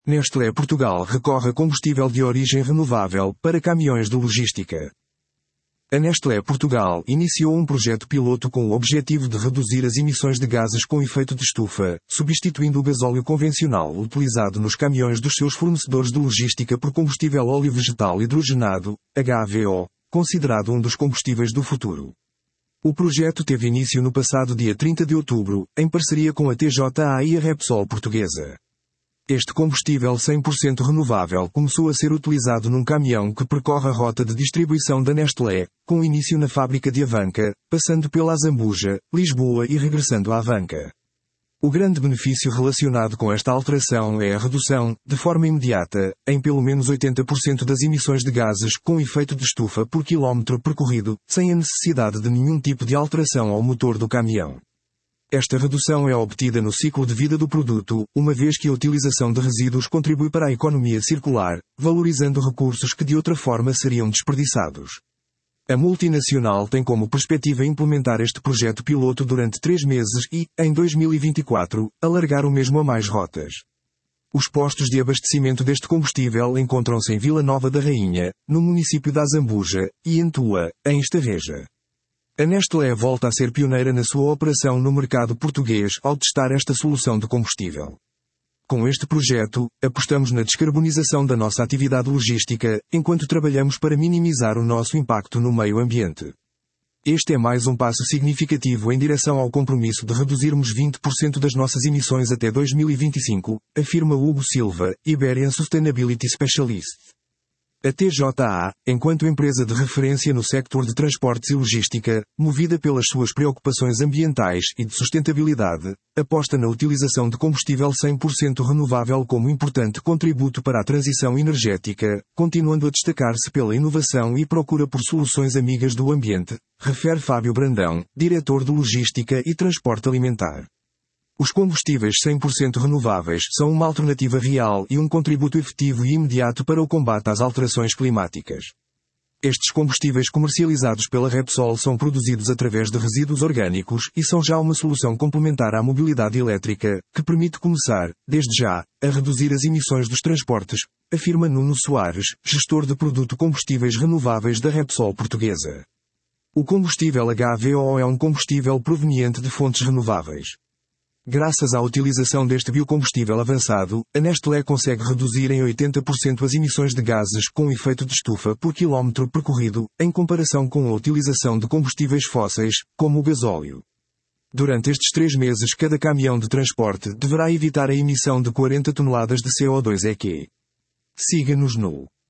Nestlé Portugal recorre a combustível de origem renovável para caminhões de logística. A Nestlé Portugal iniciou um projeto piloto com o objetivo de reduzir as emissões de gases com efeito de estufa, substituindo o gasóleo convencional utilizado nos caminhões dos seus fornecedores de logística por combustível óleo vegetal hidrogenado, HVO, considerado um dos combustíveis do futuro. O projeto teve início no passado dia 30 de outubro, em parceria com a TJA e a Repsol portuguesa. Este combustível 100% renovável começou a ser utilizado num caminhão que percorre a rota de distribuição da Nestlé, com início na fábrica de Avanca, passando pela Azambuja, Lisboa e regressando à Avanca. O grande benefício relacionado com esta alteração é a redução, de forma imediata, em pelo menos 80% das emissões de gases com efeito de estufa por quilómetro percorrido, sem a necessidade de nenhum tipo de alteração ao motor do caminhão. Esta redução é obtida no ciclo de vida do produto, uma vez que a utilização de resíduos contribui para a economia circular, valorizando recursos que de outra forma seriam desperdiçados. A multinacional tem como perspectiva implementar este projeto piloto durante 3 meses e, em 2024, alargar o mesmo a mais rotas. Os postos de abastecimento deste combustível encontram-se em Vila Nova da Rainha, no município de Azambuja, e em Tua, em Estaveja. A Nestlé volta a ser pioneira na sua operação no mercado português ao testar esta solução de combustível. Com este projeto, apostamos na descarbonização da nossa atividade logística, enquanto trabalhamos para minimizar o nosso impacto no meio ambiente. Este é mais um passo significativo em direção ao compromisso de reduzirmos 20% das nossas emissões até 2025, afirma Hugo Silva, Iberian Sustainability Specialist. A TJA, enquanto empresa de referência no sector de transportes e logística, movida pelas suas preocupações ambientais e de sustentabilidade, aposta na utilização de combustível 100% renovável como importante contributo para a transição energética, continuando a destacar-se pela inovação e procura por soluções amigas do ambiente, refere Fábio Brandão, diretor de Logística e Transporte Alimentar. Os combustíveis 100% renováveis são uma alternativa real e um contributo efetivo e imediato para o combate às alterações climáticas. Estes combustíveis comercializados pela Repsol são produzidos através de resíduos orgânicos e são já uma solução complementar à mobilidade elétrica, que permite começar, desde já, a reduzir as emissões dos transportes, afirma Nuno Soares, gestor de produto combustíveis renováveis da Repsol portuguesa. O combustível HVO é um combustível proveniente de fontes renováveis. Graças à utilização deste biocombustível avançado, a Nestlé consegue reduzir em 80% as emissões de gases com efeito de estufa por quilómetro percorrido, em comparação com a utilização de combustíveis fósseis, como o gasóleo. Durante estes 3 meses, cada caminhão de transporte deverá evitar a emissão de 40 toneladas de CO2 EQ. Siga-nos no